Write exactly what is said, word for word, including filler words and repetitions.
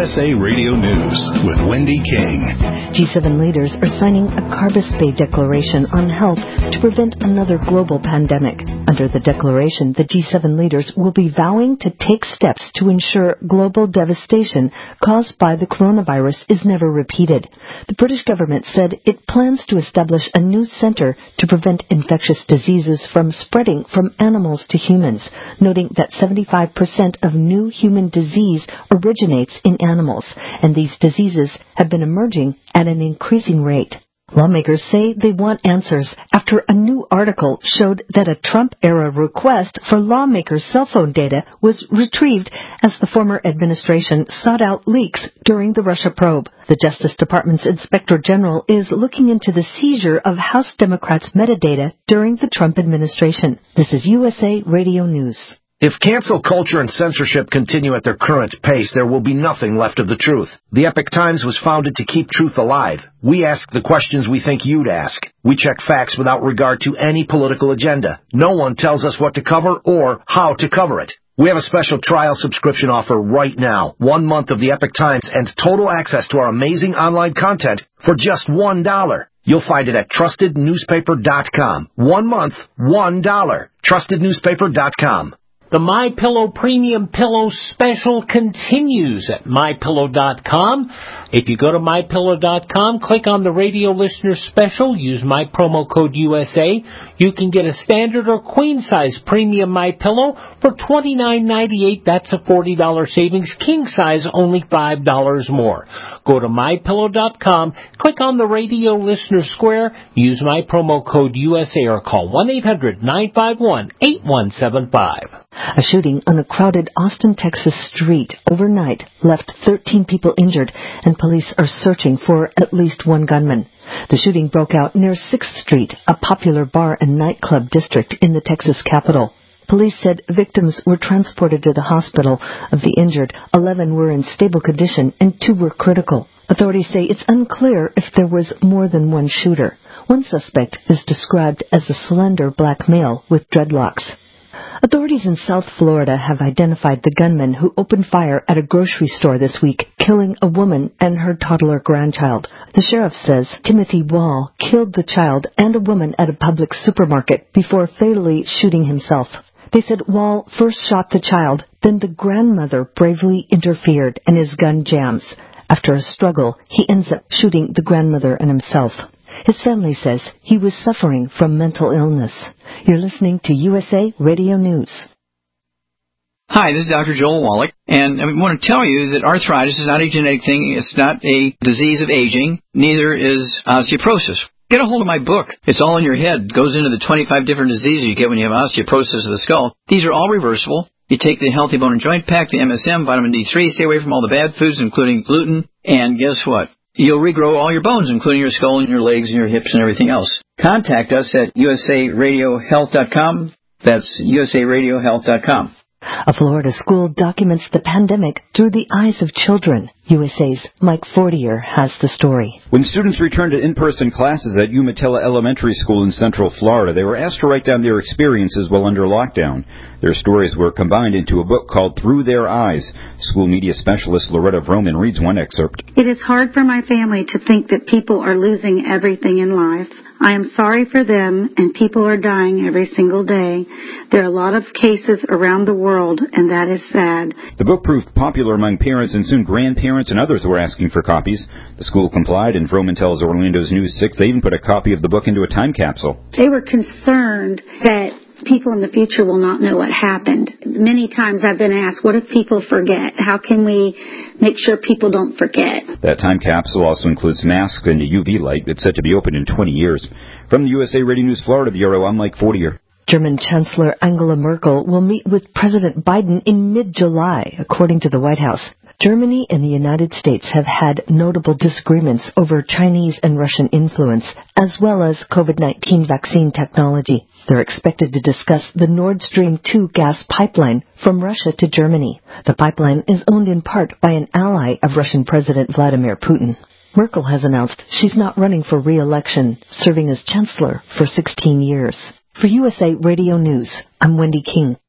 S A Radio News with Wendy King. G seven leaders are signing a Carbis Bay Declaration on health to prevent another global pandemic. Under the declaration, the G seven leaders will be vowing to take steps to ensure global devastation caused by the coronavirus is never repeated. The British government said it plans to establish a new center to prevent infectious diseases from spreading from animals to humans, noting that seventy-five percent of new human disease originates in animals, and these diseases have been emerging at an increasing rate. Lawmakers say they want answers after a new article showed that a Trump-era request for lawmakers' cell phone data was retrieved as the former administration sought out leaks during the Russia probe. The Justice Department's Inspector General is looking into the seizure of House Democrats' metadata during the Trump administration. This is U S A Radio News. If cancel culture and censorship continue at their current pace, there will be nothing left of the truth. The Epoch Times was founded to keep truth alive. We ask the questions we think you'd ask. We check facts without regard to any political agenda. No one tells us what to cover or how to cover it. We have a special trial subscription offer right now. One month of the Epoch Times and total access to our amazing online content for just one dollar. You'll find it at trusted newspaper dot com. One month, one dollar. trusted newspaper dot com. The MyPillow Premium Pillow Special continues at my pillow dot com. If you go to my pillow dot com, click on the radio listener special, use my promo code U S A. You can get a standard or queen size premium MyPillow for twenty-nine ninety-eight. That's a forty dollars savings. King size only five dollars more. Go to my pillow dot com, click on the radio listener square, use my promo code U S A or call one eight hundred nine five one eight one seven five. A shooting on a crowded Austin, Texas street overnight left thirteen people injured, and police are searching for at least one gunman. The shooting broke out near sixth Street, a popular bar and nightclub district in the Texas capital. Police said victims were transported to the hospital. Of the injured, eleven were in stable condition and two were critical. Authorities say it's unclear if there was more than one shooter. One suspect is described as a slender black male with dreadlocks. Authorities in South Florida have identified the gunman who opened fire at a grocery store this week, killing a woman and her toddler grandchild. The sheriff says Timothy Wall killed the child and a woman at a public supermarket before fatally shooting himself. They said Wall first shot the child, then the grandmother bravely interfered and his gun jams. After a struggle, he ends up shooting the grandmother and himself. His family says he was suffering from mental illness. You're listening to U S A Radio News. Hi, this is Doctor Joel Wallach, and I want to tell you that arthritis is not a genetic thing. It's not a disease of aging. Neither is osteoporosis. Get a hold of my book. It's all in your head. It goes into the twenty-five different diseases you get when you have osteoporosis of the skull. These are all reversible. You take the Healthy Bone and Joint Pack, the M S M, vitamin D three, stay away from all the bad foods, including gluten, and guess what? You'll regrow all your bones, including your skull and your legs and your hips and everything else. Contact us at U S A radio health dot com. That's U S A radio health dot com. A Florida school documents the pandemic through the eyes of children. U S A's Mike Fortier has the story. When students returned to in-person classes at Umatilla Elementary School in Central Florida, they were asked to write down their experiences while under lockdown. Their stories were combined into a book called Through Their Eyes. School media specialist Loretta Vroman reads one excerpt. It is hard for my family to think that people are losing everything in life. I am sorry for them, and people are dying every single day. There are a lot of cases around the world, and that is sad. The book proved popular among parents, and soon grandparents and others were asking for copies. The school complied, and Vroman tells Orlando's News six they even put a copy of the book into a time capsule. They were concerned that people in the future will not know what happened. Many times I've been asked, what if people forget? How can we make sure people don't forget? That time capsule also includes masks and a U V light. It's set to be open in twenty years. From the U S A Radio News Florida Bureau, I'm Mike Fortier. German Chancellor Angela Merkel will meet with President Biden in mid-July, according to the White House. Germany and the United States have had notable disagreements over Chinese and Russian influence, as well as COVID nineteen vaccine technology. They're expected to discuss the Nord Stream two gas pipeline from Russia to Germany. The pipeline is owned in part by an ally of Russian President Vladimir Putin. Merkel has announced she's not running for re-election, serving as chancellor for sixteen years. For U S A Radio News, I'm Wendy King.